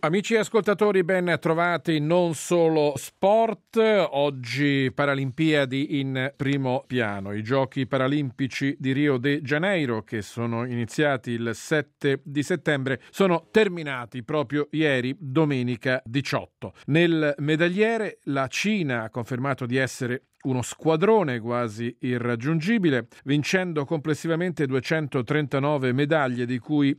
Amici ascoltatori, ben trovati. Non solo sport, oggi Paralimpiadi in primo piano. I Giochi Paralimpici di Rio de Janeiro, che sono iniziati il 7 di settembre, sono terminati proprio ieri, domenica 18. Nel medagliere la Cina ha confermato di essere uno squadrone quasi irraggiungibile, vincendo complessivamente 239 medaglie, di cui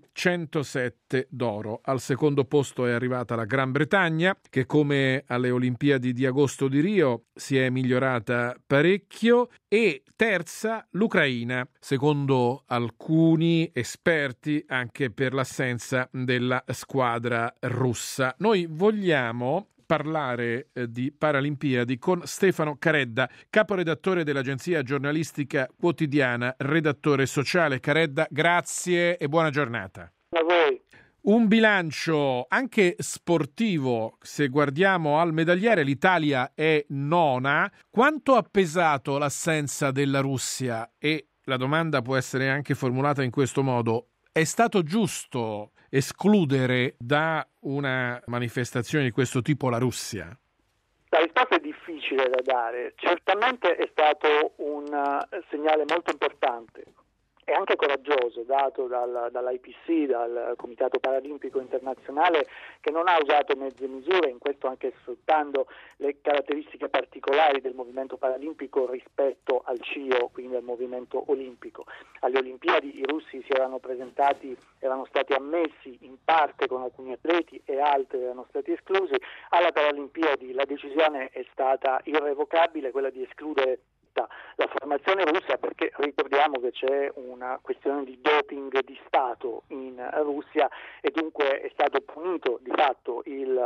107 d'oro. Al secondo posto è arrivata la Gran Bretagna, che come alle Olimpiadi di agosto di Rio si è migliorata parecchio, e terza l'Ucraina, secondo alcuni esperti anche per l'assenza della squadra russa. Noi vogliamo parlare di Paralimpiadi con Stefano Caredda, caporedattore dell'agenzia giornalistica quotidiana, redattore sociale. Caredda, grazie e buona giornata. A voi. Un bilancio anche sportivo, se guardiamo al medagliere l'Italia è nona. Quanto ha pesato l'assenza della Russia? E la domanda può essere anche formulata in questo modo: è stato giusto escludere da una manifestazione di questo tipo la Russia? La risposta è difficile da dare. Certamente è stato un segnale molto importante e anche coraggioso dato dall'IPC, dal Comitato Paralimpico Internazionale, che non ha usato mezze misure, in questo anche sfruttando le caratteristiche particolari del movimento paralimpico rispetto al CIO, quindi al movimento olimpico. Alle Olimpiadi i russi si erano presentati, erano stati ammessi in parte con alcuni atleti e altri erano stati esclusi. Alla Paralimpiadi la decisione è stata irrevocabile, quella di escludere la formazione russa, perché ricordiamo che c'è una questione di doping di Stato in Russia e dunque è stato punito di fatto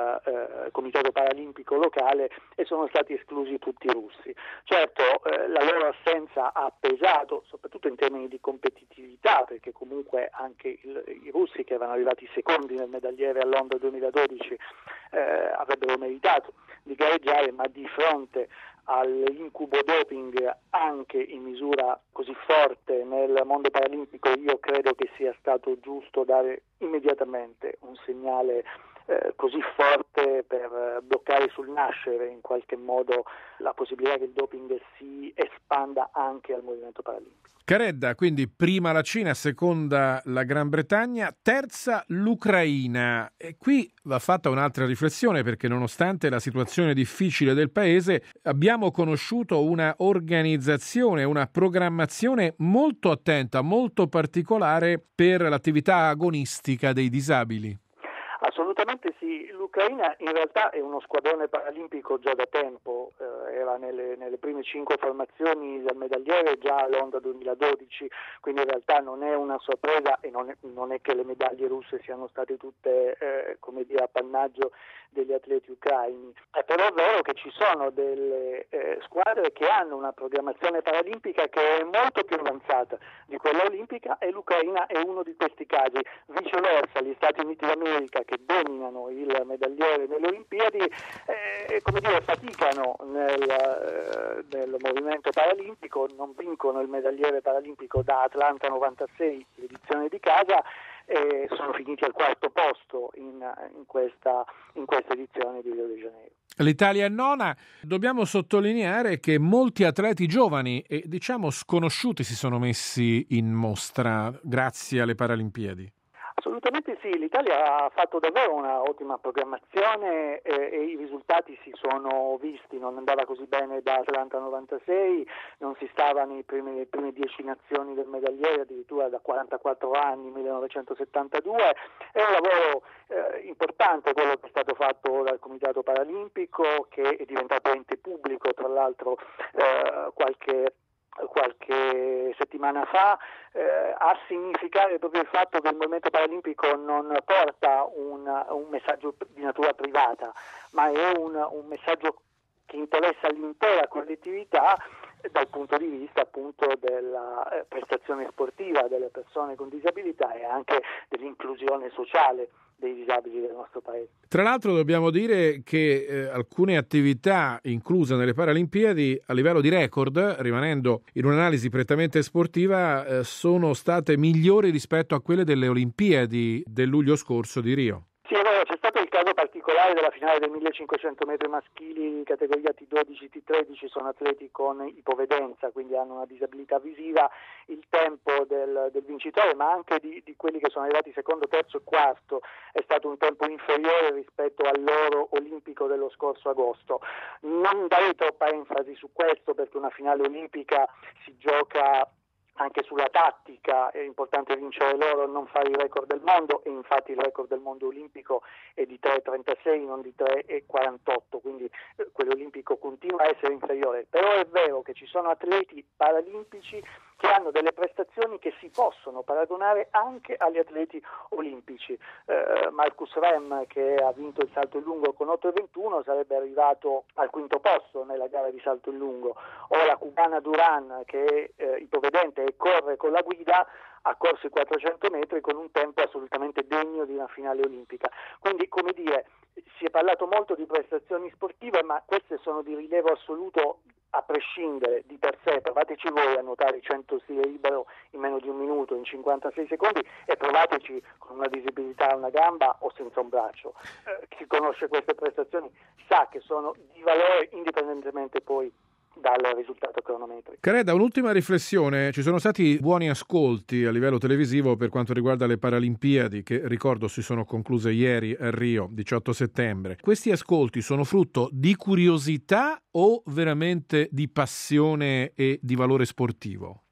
il Comitato Paralimpico locale e sono stati esclusi tutti i russi. Certo, la loro assenza ha pesato soprattutto in termini di competitività, perché comunque anche i russi, che erano arrivati secondi nel medagliere a Londra 2012, avrebbero meritato di gareggiare, ma di fronte all'incubo doping anche in misura così forte nel mondo paralimpico, io credo che sia stato giusto dare immediatamente un segnale così forte per bloccare sul nascere in qualche modo la possibilità che il doping si espanda anche al movimento paralimpico. Caredda, quindi prima la Cina, seconda la Gran Bretagna, terza l'Ucraina. E qui va fatta un'altra riflessione, perché nonostante la situazione difficile del paese abbiamo conosciuto una organizzazione, una programmazione molto attenta, molto particolare per l'attività agonistica dei disabili. Assolutamente sì, l'Ucraina in realtà è uno squadrone paralimpico già da tempo, era nelle prime 5 formazioni del medagliere già a Londra 2012, quindi in realtà non è una sorpresa e non è che le medaglie russe siano state tutte appannaggio degli atleti ucraini. È però vero che ci sono delle squadre che hanno una programmazione paralimpica che è molto più avanzata di quella olimpica e l'Ucraina è uno di questi casi. Viceversa, gli Stati Uniti d'America, che dominano il medagliere nelle Olimpiadi, faticano nel movimento paralimpico, non vincono il medagliere paralimpico da Atlanta 96, l'edizione di casa, e sono finiti al quarto posto in questa edizione di Rio de Janeiro. L'Italia è nona. Dobbiamo sottolineare che molti atleti giovani e sconosciuti si sono messi in mostra grazie alle Paralimpiadi. Assolutamente sì, l'Italia ha fatto davvero una ottima programmazione e i risultati si sono visti. Non andava così bene da Atlanta 96, non si stava nelle prime 10 nazioni del medagliere addirittura da 44 anni, 1972. È un lavoro importante quello che è stato fatto dal Comitato Paralimpico, che è diventato ente pubblico tra l'altro qualche settimana fa, a significare proprio il fatto che il movimento paralimpico non porta un messaggio di natura privata, ma è un messaggio che interessa l'intera collettività dal punto di vista appunto della prestazione sportiva delle persone con disabilità e anche dell'inclusione sociale dei disabili del nostro paese. Tra l'altro dobbiamo dire che alcune attività incluse nelle Paralimpiadi a livello di record, rimanendo in un'analisi prettamente sportiva, sono state migliori rispetto a quelle delle Olimpiadi del luglio scorso di Rio. Sì, è vero, c'è stato il caso particolare della finale del 1500 metri maschili categoria T12, T13 sono atleti con ipovedenza, quindi hanno una disabilità visiva. Il tempo del vincitore, ma anche di quelli che sono arrivati secondo, terzo e quarto, è stato un tempo inferiore rispetto al loro olimpico dello scorso agosto. Non darei troppa enfasi su questo, perché una finale olimpica si gioca anche sulla tattica, è importante vincere loro, non fare il record del mondo, e infatti il record del mondo olimpico è di 3,36, non di 3,48, quindi quello olimpico continua a essere inferiore. Però è vero che ci sono atleti paralimpici che hanno delle prestazioni che si possono paragonare anche agli atleti olimpici. Marcus Rem, che ha vinto il salto in lungo con 8,21, sarebbe arrivato al quinto posto nella gara di salto in lungo, o la cubana Duran, che è ipovedente e corre con la guida, ha corso i 400 metri con un tempo assolutamente degno di una finale olimpica. Quindi, come dire, si è parlato molto di prestazioni sportive, ma queste sono di rilievo assoluto a prescindere di per sé. Provateci voi a nuotare il 100 stile libero in meno di un minuto, in 56 secondi, e provateci con una disabilità a una gamba o senza un braccio. Chi conosce queste prestazioni sa che sono di valore indipendentemente poi dal risultato cronometrico. Caredda, un'ultima riflessione. Ci sono stati buoni ascolti a livello televisivo per quanto riguarda le Paralimpiadi, che ricordo si sono concluse ieri a Rio, 18 settembre. Questi ascolti sono frutto di curiosità o veramente di passione e di valore sportivo?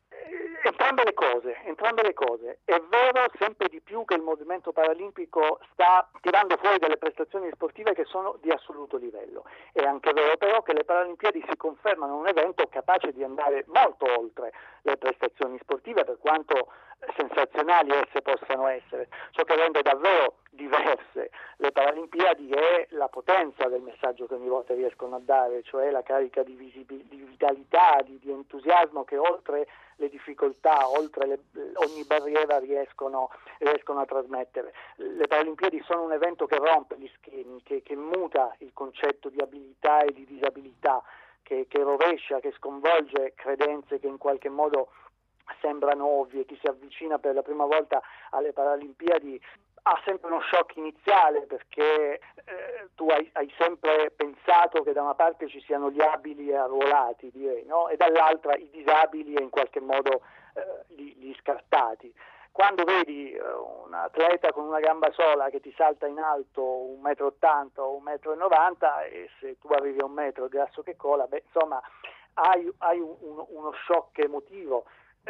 Entrambe le cose. È vero sempre di più che il movimento paralimpico sta tirando fuori delle prestazioni sportive che sono di assoluto livello. È anche vero però che le Paralimpiadi si confermano un evento capace di andare molto oltre le prestazioni sportive, per quanto sensazionali esse possano essere. Ciò che rende davvero diverse le Paralimpiadi è la potenza del messaggio che ogni volta riescono a dare, cioè la carica di vitalità, di entusiasmo che oltre le difficoltà, oltre ogni barriera riescono a trasmettere. Le Paralimpiadi sono un evento che rompe gli schemi, che muta il concetto di abilità e di disabilità, che rovescia, che sconvolge credenze che in qualche modo sembrano ovvie. Chi si avvicina per la prima volta alle Paralimpiadi ha sempre uno shock iniziale, perché tu hai sempre pensato che da una parte ci siano gli abili e arruolati, direi, no? E dall'altra i disabili e in qualche modo gli scartati. Quando vedi un atleta con una gamba sola che ti salta in alto 1,80 m o 1,90 m, e se tu arrivi a 1 metro grasso che cola, insomma hai uno shock emotivo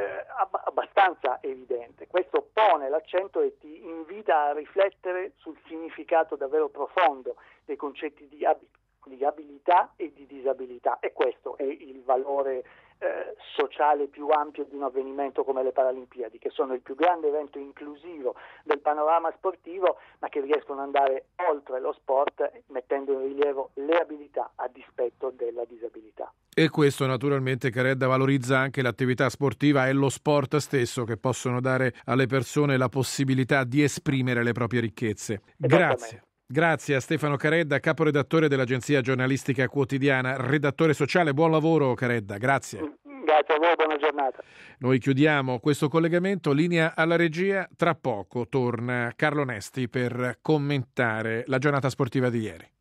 abbastanza evidente. Questo pone l'accento e ti invita a riflettere sul significato davvero profondo dei concetti di abilità e di disabilità, e questo è il valore sociale più ampio di un avvenimento come le Paralimpiadi, che sono il più grande evento inclusivo del panorama sportivo, ma che riescono ad andare oltre lo sport, mettendo in rilievo le abilità a dispetto della disabilità. E questo naturalmente, Caredda, valorizza anche l'attività sportiva e lo sport stesso, che possono dare alle persone la possibilità di esprimere le proprie ricchezze. Grazie. Grazie a Stefano Caredda, caporedattore dell'agenzia giornalistica quotidiana, redattore sociale. Buon lavoro, Caredda, grazie. Grazie a voi, buona giornata. Noi chiudiamo questo collegamento, linea alla regia. Tra poco torna Carlo Nesti per commentare la giornata sportiva di ieri.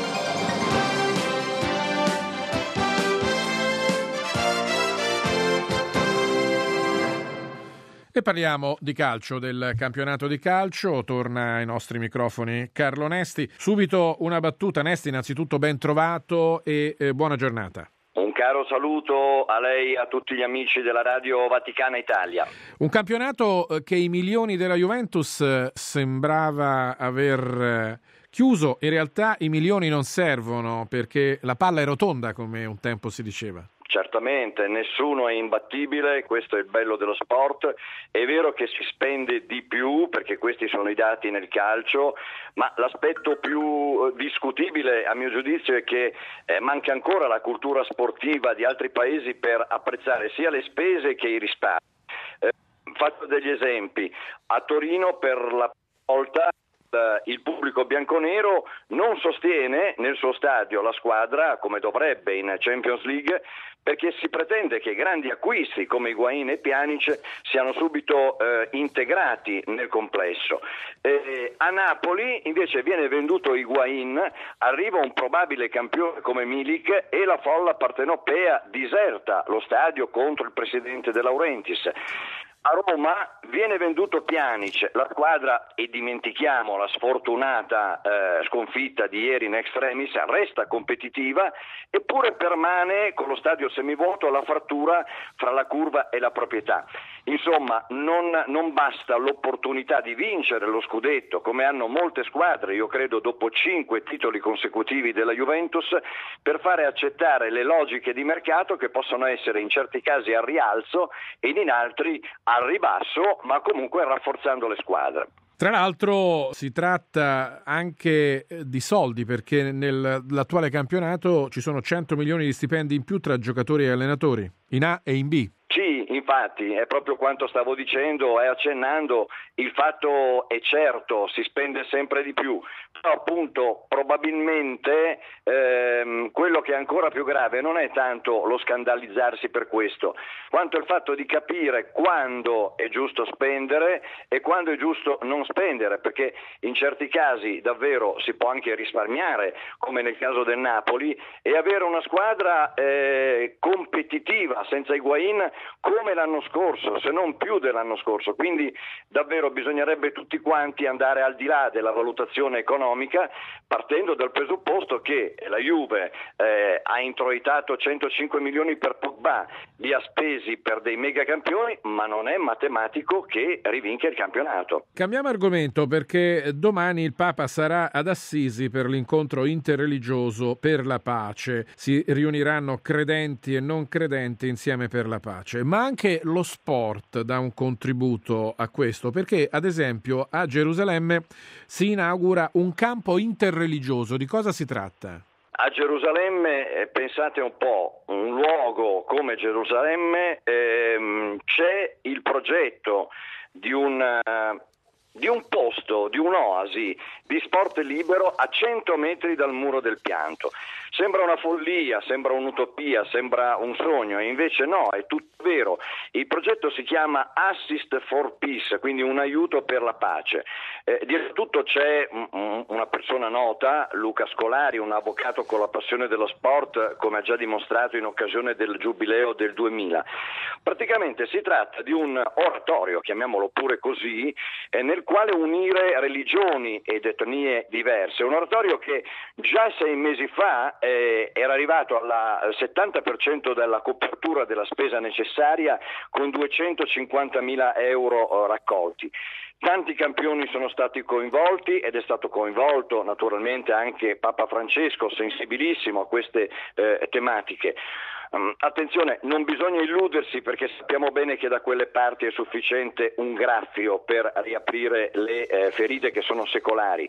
E parliamo di calcio, del campionato di calcio. Torna ai nostri microfoni Carlo Nesti. Subito una battuta. Nesti, innanzitutto ben trovato e buona giornata. Un caro saluto a lei e a tutti gli amici della Radio Vaticana Italia. Un campionato che i milioni della Juventus sembrava aver chiuso. In realtà i milioni non servono, perché la palla è rotonda, come un tempo si diceva. Certamente, nessuno è imbattibile, questo è il bello dello sport. È vero che si spende di più, perché questi sono i dati nel calcio, ma l'aspetto più discutibile a mio giudizio è che manca ancora la cultura sportiva di altri paesi per apprezzare sia le spese che i risparmi. Faccio degli esempi. A Torino per la volta il pubblico bianconero non sostiene nel suo stadio la squadra come dovrebbe in Champions League, perché si pretende che grandi acquisti come Higuaín e Pjanic siano subito integrati nel complesso. A Napoli invece viene venduto Higuaín, arriva un probabile campione come Milik e la folla partenopea diserta lo stadio contro il presidente De Laurentiis. A Roma viene venduto Pjanic, la squadra, e dimentichiamo la sfortunata sconfitta di ieri in extremis, resta competitiva, eppure permane con lo stadio semivuoto la frattura fra la curva e la proprietà. Insomma, non basta l'opportunità di vincere lo scudetto, come hanno molte squadre, io credo dopo 5 titoli consecutivi della Juventus, per fare accettare le logiche di mercato che possono essere in certi casi al rialzo e in altri al ribasso, ma comunque rafforzando le squadre. Tra l'altro si tratta anche di soldi, perché nell'attuale campionato ci sono 100 milioni di stipendi in più tra giocatori e allenatori, in A e in B. Sì, infatti, è proprio quanto stavo dicendo e accennando, il fatto è certo, si spende sempre di più, però appunto probabilmente quello che è ancora più grave non è tanto lo scandalizzarsi per questo, quanto il fatto di capire quando è giusto spendere e quando è giusto non spendere, perché in certi casi davvero si può anche risparmiare, come nel caso del Napoli, e avere una squadra competitiva senza Higuaín come l'anno scorso, se non più dell'anno scorso. Quindi davvero bisognerebbe tutti quanti andare al di là della valutazione economica, partendo dal presupposto che la Juve ha introitato 105 milioni per Pogba, li ha spesi per dei mega campioni, ma non è matematico che rivinca il campionato. Cambiamo argomento, perché domani il Papa sarà ad Assisi per l'incontro interreligioso per la pace. Si riuniranno credenti e non credenti insieme per la pace, ma anche lo sport dà un contributo a questo, perché ad esempio a Gerusalemme si inaugura un campo interreligioso. Di cosa si tratta? A Gerusalemme, pensate un po', un luogo come Gerusalemme, c'è il progetto di un posto, di un'oasi di sport libero a 100 metri dal Muro del Pianto. Sembra una follia, sembra un'utopia, sembra un sogno, e invece no, è tutto vero. Il progetto si chiama Assist for Peace, quindi un aiuto per la pace. Dietro tutto c'è una persona nota, Luca Scolari, un avvocato con la passione dello sport, come ha già dimostrato in occasione del giubileo del 2000. Praticamente si tratta di un oratorio, chiamiamolo pure così, nel quale unire religioni ed etnie diverse. Un oratorio che già 6 mesi fa era arrivato al 70% della copertura della spesa necessaria, con 250.000 euro raccolti. Tanti campioni sono stati coinvolti ed è stato coinvolto naturalmente anche Papa Francesco, sensibilissimo a queste tematiche. Attenzione, non bisogna illudersi, perché sappiamo bene che da quelle parti è sufficiente un graffio per riaprire le ferite che sono secolari,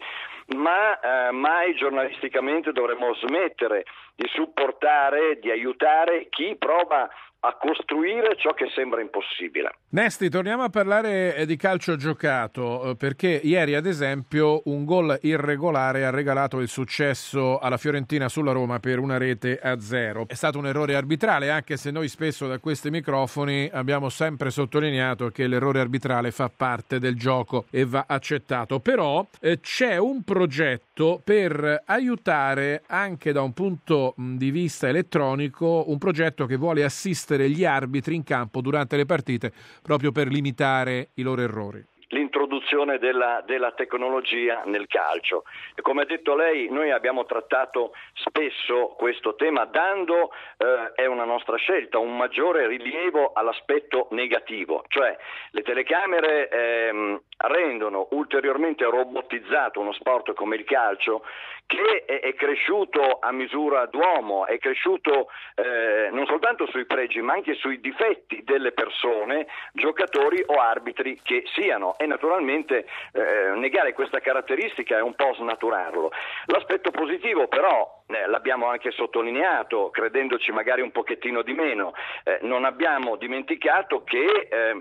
ma mai giornalisticamente dovremmo smettere di supportare, di aiutare chi prova a costruire ciò che sembra impossibile. Nesti, torniamo a parlare di calcio giocato, perché ieri ad esempio un gol irregolare ha regalato il successo alla Fiorentina sulla Roma per 1-0. È stato un errore arbitrale, anche se noi spesso da questi microfoni abbiamo sempre sottolineato che l'errore arbitrale fa parte del gioco e va accettato. Però c'è un progetto per aiutare anche da un punto di vista elettronico, un progetto che vuole assistere gli arbitri in campo durante le partite, proprio per limitare i loro errori. L'introduzione della tecnologia nel calcio. E come ha detto lei, noi abbiamo trattato spesso questo tema, dando, è una nostra scelta, un maggiore rilievo all'aspetto negativo, cioè le telecamere rendono ulteriormente robotizzato uno sport come il calcio, che è cresciuto a misura d'uomo, è cresciuto non soltanto sui pregi ma anche sui difetti delle persone, giocatori o arbitri che siano, e naturalmente negare questa caratteristica è un po' snaturarlo. L'aspetto positivo però l'abbiamo anche sottolineato, credendoci magari un pochettino di meno, non abbiamo dimenticato che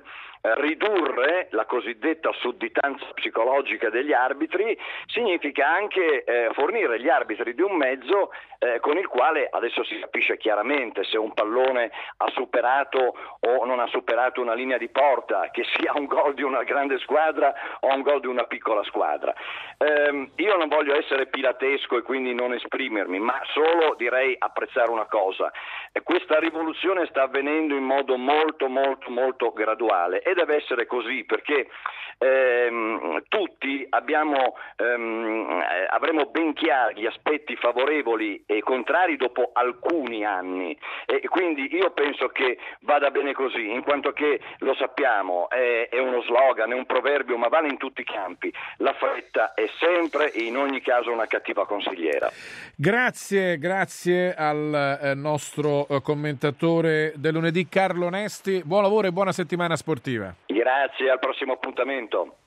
ridurre la cosiddetta sudditanza psicologica degli arbitri significa anche fornire gli arbitri di un mezzo con il quale adesso si capisce chiaramente se un pallone ha superato o non ha superato una linea di porta, che sia un gol di una grande squadra o un gol di una piccola squadra. Io non voglio essere pilatesco e quindi non esprimermi, ma solo direi apprezzare una cosa: questa rivoluzione sta avvenendo in modo molto molto molto graduale e deve essere così, perché tutti avremo ben chiari gli aspetti favorevoli e contrari dopo alcuni anni, e quindi io penso che vada bene così, in quanto che lo sappiamo, è uno slogan, è un proverbio, ma vale in tutti i campi: la fretta è sempre e in ogni caso una cattiva consigliera. Grazie al nostro commentatore del lunedì Carlo Nesti, buon lavoro e buona settimana sportiva. Grazie, al prossimo appuntamento.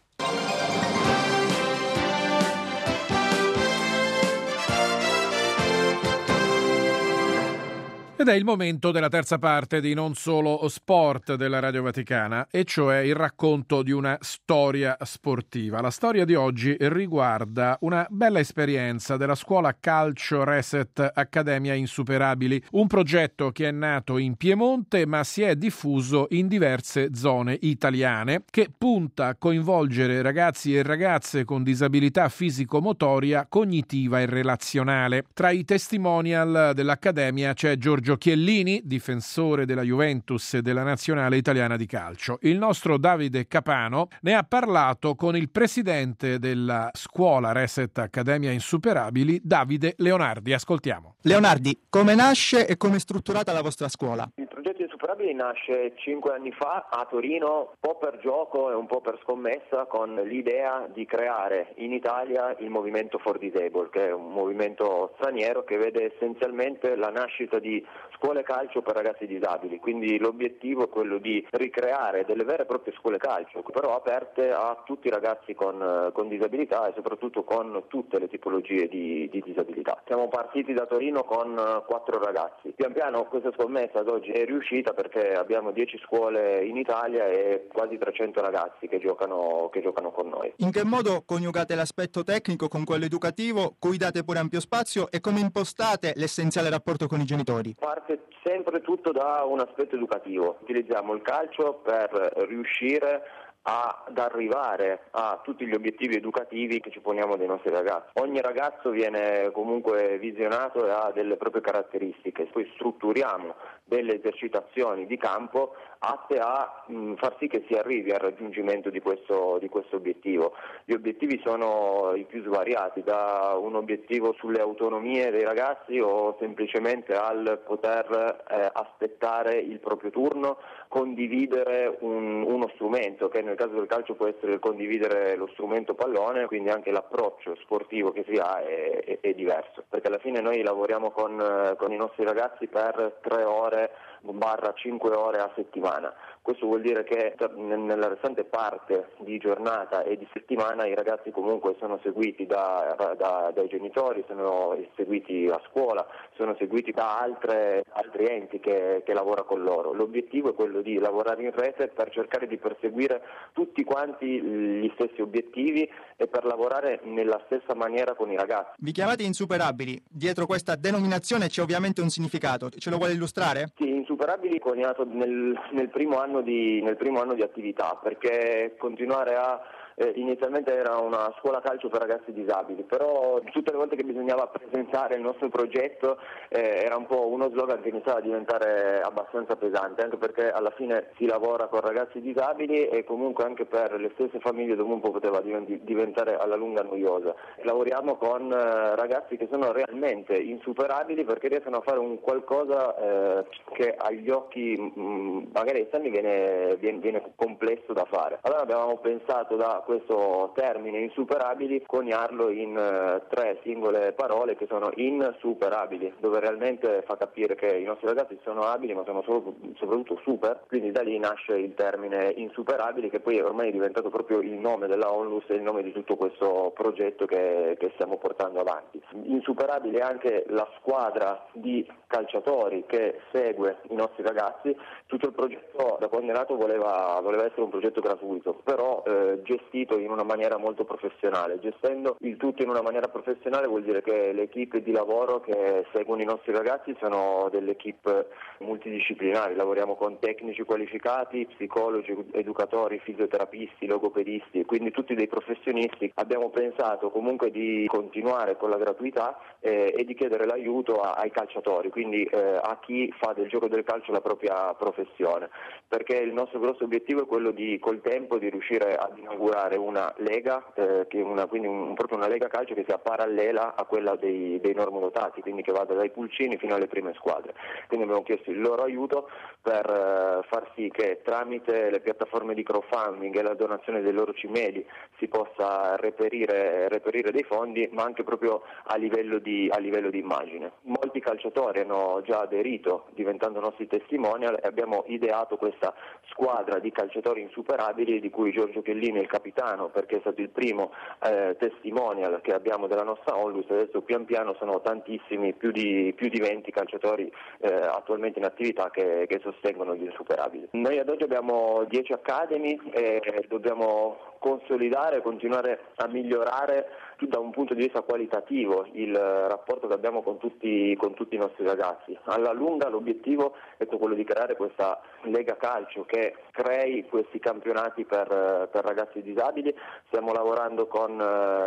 Ed è il momento della terza parte di Non Solo Sport della Radio Vaticana, e cioè il racconto di una storia sportiva. La storia di oggi riguarda una bella esperienza della scuola calcio Reset Accademia Insuperabili, un progetto che è nato in Piemonte ma si è diffuso in diverse zone italiane, che punta a coinvolgere ragazzi e ragazze con disabilità fisico-motoria, cognitiva e relazionale. Tra i testimonial dell'Accademia c'è Giorgio Chiellini, difensore della Juventus e della nazionale italiana di calcio. Il nostro Davide Capano ne ha parlato con il presidente della scuola Reset Accademia Insuperabili, Davide Leonardi. Ascoltiamo. Leonardi, come nasce e come è strutturata la vostra scuola? Il progetto Insuperabili nasce 5 anni fa a Torino, un po' per gioco e un po' per scommessa, con l'idea di creare in Italia il movimento For Disabled, che è un movimento straniero che vede essenzialmente la nascita di scuole calcio per ragazzi disabili. Quindi l'obiettivo è quello di ricreare delle vere e proprie scuole calcio, però aperte a tutti i ragazzi con disabilità e soprattutto con tutte le tipologie di disabilità. Siamo partiti da Torino con 4 ragazzi. Pian piano questa scommessa ad oggi è riuscita, perché abbiamo 10 scuole in Italia e quasi 300 ragazzi che giocano con noi. In che modo coniugate l'aspetto tecnico con quello educativo, cui date pure ampio spazio, e come impostate l'essenziale rapporto con i genitori? Parte sempre tutto da un aspetto educativo. Utilizziamo il calcio per riuscire ad arrivare a tutti gli obiettivi educativi che ci poniamo dei nostri ragazzi. Ogni ragazzo viene comunque visionato e ha delle proprie caratteristiche, poi strutturiamo delle esercitazioni di campo atte a far sì che si arrivi al raggiungimento di questo obiettivo. Gli obiettivi sono i più svariati, da un obiettivo sulle autonomie dei ragazzi o semplicemente al poter aspettare il proprio turno, condividere uno strumento, che nel caso del calcio può essere il condividere lo strumento pallone, quindi anche l'approccio sportivo che si ha è diverso, perché alla fine noi lavoriamo con i nostri ragazzi per 3 ore / 5 ore a settimana. Questo vuol dire che nella restante parte di giornata e di settimana i ragazzi comunque sono seguiti dai genitori, sono seguiti a scuola, sono seguiti da altri enti che lavora con loro. L'obiettivo è quello di lavorare in rete per cercare di perseguire tutti quanti gli stessi obiettivi e per lavorare nella stessa maniera con i ragazzi. Vi chiamate Insuperabili. Dietro questa denominazione c'è ovviamente un significato. Ce lo vuole illustrare? Sì, Insuperabili è coniato nel primo anno di attività, perché continuare a inizialmente era una scuola calcio per ragazzi disabili, però tutte le volte che bisognava presentare il nostro progetto era un po' uno slogan che iniziava a diventare abbastanza pesante, anche perché alla fine si lavora con ragazzi disabili e comunque anche per le stesse famiglie dopo un po' poteva diventare alla lunga noiosa. Lavoriamo con ragazzi che sono realmente insuperabili, perché riescono a fare un qualcosa che agli occhi magari esterni viene complesso da fare. Allora abbiamo pensato da questo termine insuperabili coniarlo in 3 singole parole che sono insuperabili, dove realmente fa capire che i nostri ragazzi sono abili ma sono soprattutto super, quindi da lì nasce il termine insuperabili, che poi ormai è diventato proprio il nome della Onlus e il nome di tutto questo progetto che stiamo portando avanti. Insuperabile è anche la squadra di calciatori che segue i nostri ragazzi. Tutto il progetto da quando è nato voleva essere un progetto gratuito, però gestito in una maniera molto professionale. Gestendo il tutto in una maniera professionale vuol dire che le equipe di lavoro che seguono i nostri ragazzi sono delle equipe multidisciplinari, lavoriamo con tecnici qualificati, psicologi, educatori, fisioterapisti, logopedisti, quindi tutti dei professionisti. Abbiamo pensato comunque di continuare con la gratuità e di chiedere l'aiuto ai calciatori, quindi a chi fa del gioco del calcio la propria professione, perché il nostro grosso obiettivo è quello di col tempo di riuscire ad inaugurare una lega, proprio una lega calcio che sia parallela a quella dei normodotati, quindi che vada dai pulcini fino alle prime squadre. Quindi abbiamo chiesto il loro aiuto per far sì che tramite le piattaforme di crowdfunding e la donazione dei loro cimeli si possa reperire dei fondi, ma anche proprio a livello di immagine. Molti calciatori hanno già aderito diventando nostri testimonial e abbiamo ideato questa squadra di calciatori insuperabili di cui Giorgio Chiellini è il capitano, perché è stato il primo testimonial che abbiamo della nostra Onlus. Adesso pian piano sono tantissimi, più di 20 calciatori attualmente in attività che sostengono gli insuperabili. Noi ad oggi abbiamo 10 academy e dobbiamo consolidare, continuare a migliorare da un punto di vista qualitativo il rapporto che abbiamo con tutti i nostri ragazzi. Alla lunga l'obiettivo è quello di creare questa Lega Calcio che crei questi campionati per ragazzi disabili. Stiamo lavorando con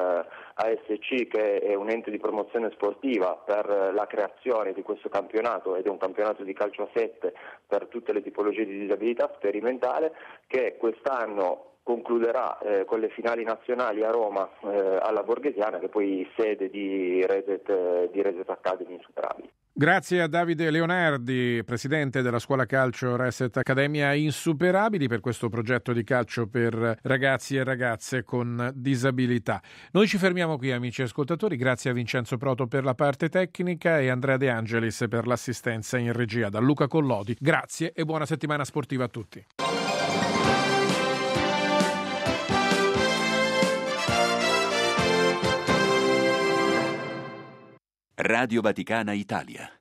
ASC, che è un ente di promozione sportiva, per la creazione di questo campionato, ed è un campionato di calcio a 7 per tutte le tipologie di disabilità sperimentale, che quest'anno concluderà con le finali nazionali a Roma alla Borghesiana, che è poi sede di Reset Academy Insuperabili. Grazie a Davide Leonardi, presidente della scuola calcio Reset Accademia Insuperabili, per questo progetto di calcio per ragazzi e ragazze con disabilità. Noi ci fermiamo qui, amici ascoltatori. Grazie a Vincenzo Proto per la parte tecnica e Andrea De Angelis per l'assistenza in regia. Da Luca Collodi, grazie e buona settimana sportiva a tutti. Radio Vaticana Italia.